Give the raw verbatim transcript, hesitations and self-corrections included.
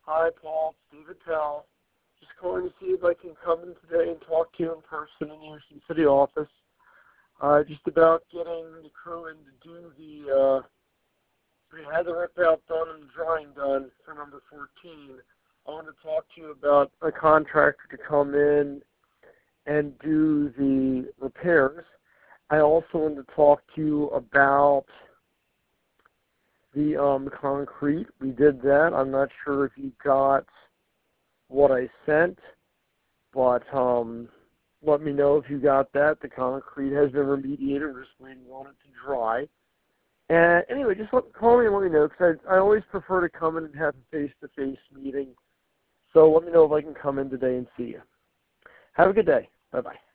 Hi, Paul. Steve Attell. Just calling to see if I can come in today and talk to you in person in the Houston City office. Uh, just about getting the crew in to do the, uh, we had the rip out done and the drawing done for number fourteen. I want to talk to you about a contractor to come in and do the repairs. I also want to talk to you about the um, concrete. We did that. I'm not sure if you got what I sent, but um, let me know if you got that. The concrete has been remediated. We're just waiting on it to dry. And anyway, just let, call me and let me know, because I, I always prefer to come in and have a face-to-face meeting. So let me know if I can come in today and see you. Have a good day. Bye-bye.